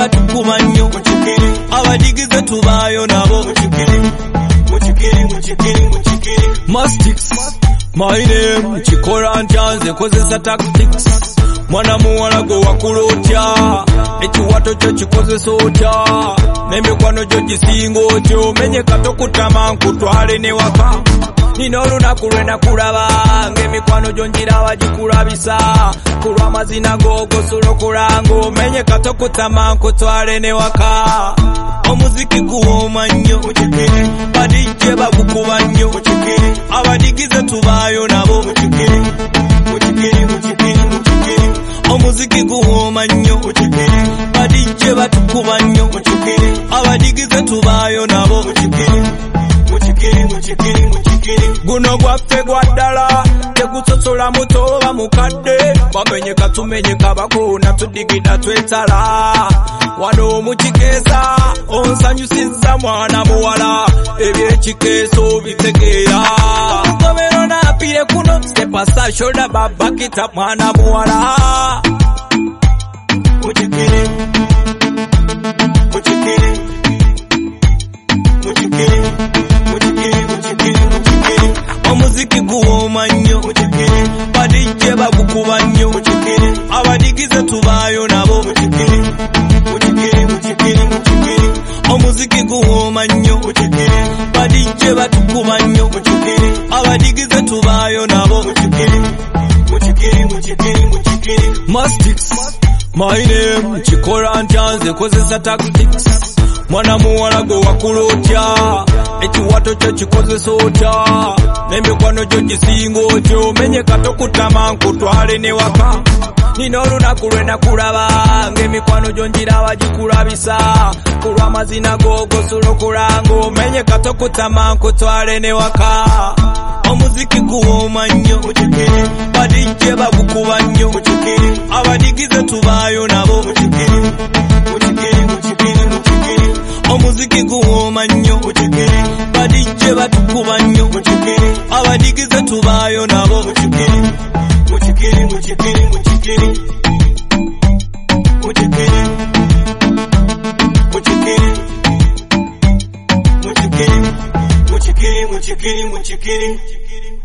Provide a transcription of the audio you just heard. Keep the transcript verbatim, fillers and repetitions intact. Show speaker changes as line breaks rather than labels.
batukuba nnyo abadigize tubaayo nabo Mastics my name chikora njanze kozesa tactics mwana muwala go wakulotya ekiwato kyo kikozesa otya n'emikwano gyo gisinga otyo menye kato kutama nkutwale ne waka nina olunaku lwe nakulaba ng'emikwano gyo njiraba gikulabisa kulwa mazina g'ogosulokola ng'omenye kato kutama nkutwale ne waka omuziki guwooma nnyo badijje bagukuba nnyo abadigize tubaayo nabo omuziki guwooma nnyo badijje batukuba nnyo abadigize tubaayo nabo guno gwaffe gwa ddala tegusosola muto oba mukadde bamenye katumenye kabakona tudigida twetala wano mukikeesa onsanyusizza mwana muwala ebyekikeeso bitegeera omugomero naapire kuno stepasa shoulder babakita mwana muwala mukikiri mukikiri mukikiri omuziki guwooma nnyo badijje bagukuba nnyo abadigize tubaayo nabo omuziki guwooma nnyo badijje batukuba nnyo abadigize tubaayo nabo Mastics my name chikora njanze kozesa tactics mwana muwala go wakulotya ekiwato kyo kikozesa otya n'emikwano gyo gisinga otyo menye kato kutama nkutwale ne waka nina olunaku lwe nakulaba ng'emikwano gyo njiraba gikulabisa kulwa mazina g'ogosulokola ng'omenye kato kutama nkutwale ne waka omuziki guwooma nnyo badijje bagukuba nnyo abadigize tubaayo nabo omuziki guwooma nnyo badijje batukuba nnyo abadigize tubaayo nabo mukikiri mukikiri mukikiri mukikiri mukikiri mukikiri mukikiri mukikiri mukikiri